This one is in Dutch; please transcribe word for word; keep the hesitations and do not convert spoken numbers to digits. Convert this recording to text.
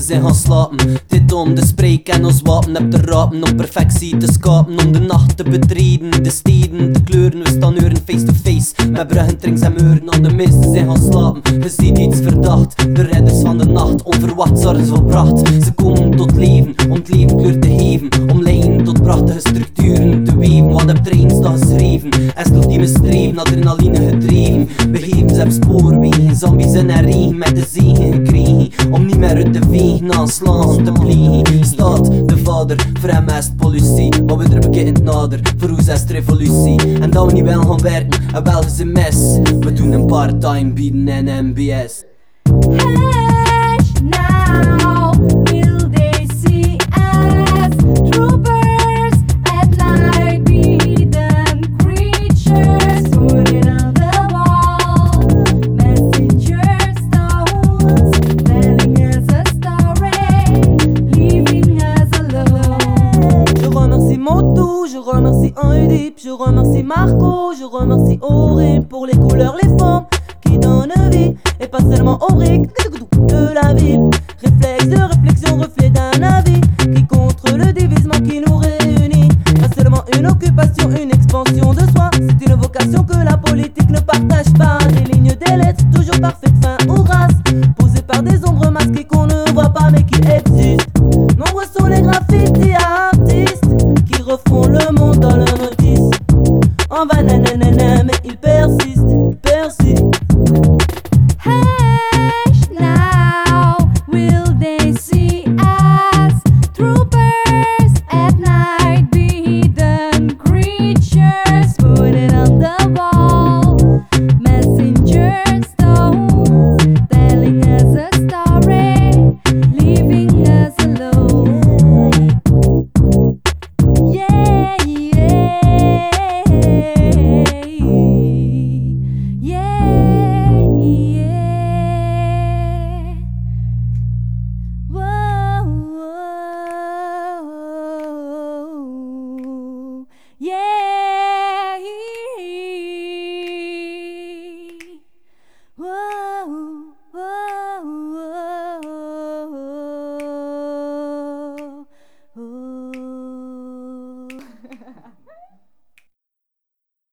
zijn gaan slapen. Dit om de spreek en ons wapen. Heb de rapen om perfectie te skapen. Om de nacht te betreden, de steden te kleuren. We staan uren face to face met bruggen, trinks en muren. Om de meesten zijn gaan slapen. Je ziet iets verdacht, de redders van de nacht. Onverwacht zorgen ze volbracht. Ze komen tot leven, om het leven kleur te geven. Om lijnen tot prachtige structuren te weven. Wat heb trains dat geschreven? Estels die me streven, adrenaline gedreven. Begeven ze hebben spoorwegen, zombies in en regen. Met de zegen gekregen, om niet meer uit te vegen. Aanslagen te plegen. Staat de vader, voor hem is het pollutie. Maar we er bekend nader, voor ons is het revolutie. En dat we niet wel gaan werken, en wel is een mes. We doen een part-time bieden en M B S. Hush now, will they see us? Troopers at night, hidden creatures putting on the wall. Messenger stones telling us a story, leaving us alone. Je remercie Motu, je remercie Oedip, je remercie Marco, je remercie Orim pour les couleurs, les formes qui donnent vie et pas seulement au briques de la ville.